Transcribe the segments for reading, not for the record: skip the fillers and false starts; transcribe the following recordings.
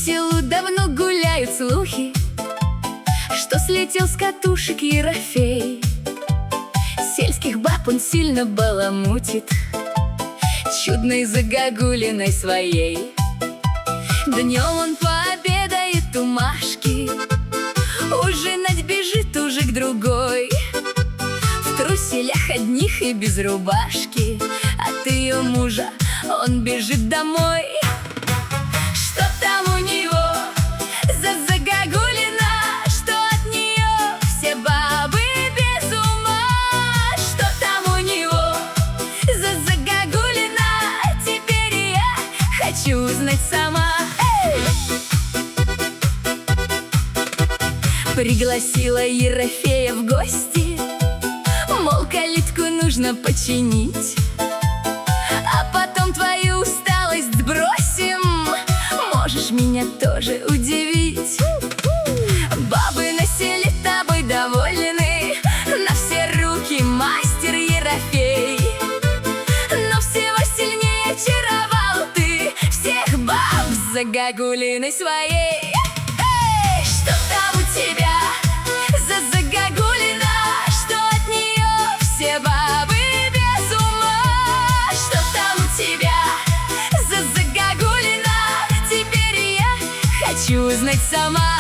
селу давно гуляют слухи, что слетел с катушек Ерофей. Сельских баб он сильно баламутит чудной загогулиной своей. Днем он пообедает у Машки, ужинать бежит уже к другой. В труселях одних и без рубашки от ее мужа он бежит домой. Что там у него за загогулина, что от нее все бабы без ума? Что там у него за загогулина, теперь я хочу узнать сама. Пригласила Ерофея в гости, мол, калитку нужно починить, а потом твою усталость сбросим, можешь меня тоже удивить. Бабы на селе тобой довольны, на все руки мастер Ерофей. Но всего сильнее очаровал ты всех баб с загогулиной своей. Что там у тебя за загогулина, что от нее все бабы без ума? Что там у тебя за загогулина, теперь я хочу узнать сама.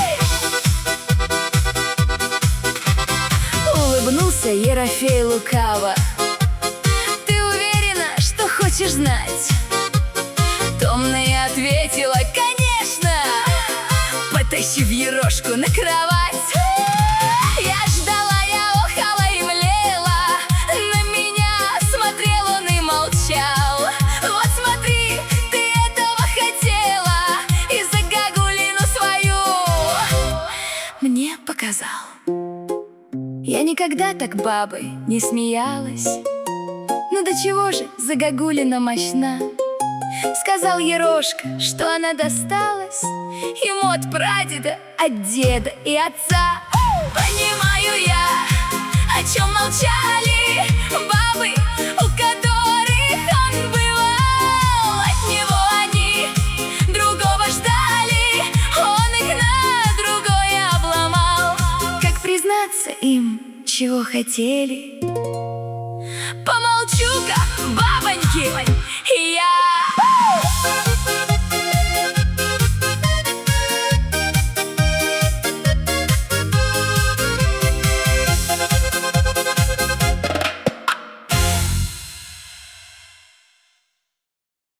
Улыбнулся Ерофей лукаво. Ты уверена, что хочешь знать? Томная ответила: конечно, потащив Ерошку на кровать. Я ждала, я охала и млела, на меня смотрел он и молчал. Вот смотри, ты этого хотела, и загогулину свою мне показал. Я никогда так бабой не смеялась. Ну до чего же загогулина мощна? Сказал Ерошка, что она досталась ему от прадеда, от деда и отца. Понимаю я, о чем молчали бабы, у которых он бывал. От него они другого ждали, он их на другое обломал. Как признаться им, чего хотели? Помолчу-ка, бабоньки!